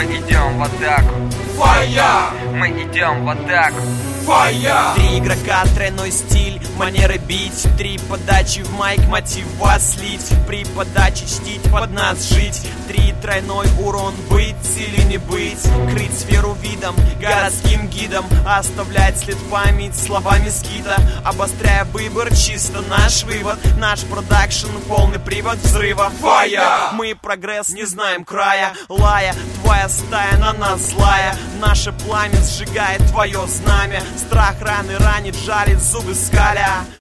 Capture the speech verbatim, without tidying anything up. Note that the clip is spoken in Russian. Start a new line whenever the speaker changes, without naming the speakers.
Мы идем в атаку.
Фая!
Мы идем в атаку.
Фая!
Три игрока, тройной стиль, манеры бить. Три подачи в майк, мотив вас слить. При подаче чтить, под нас жить. Три тройной урон, быть или не быть. Крыть сферу видом, городским гидом. Оставлять след память словами скита. Обостряя выбор, чисто наш вывод. Наш продакшн, полный привод взрыва.
Фая!
Мы прогресс, не знаем края. Лая, твоя стая на нас злая. Наше пламя сжигает твое знамя. Страх раны ранит, жарит, зубы скаля.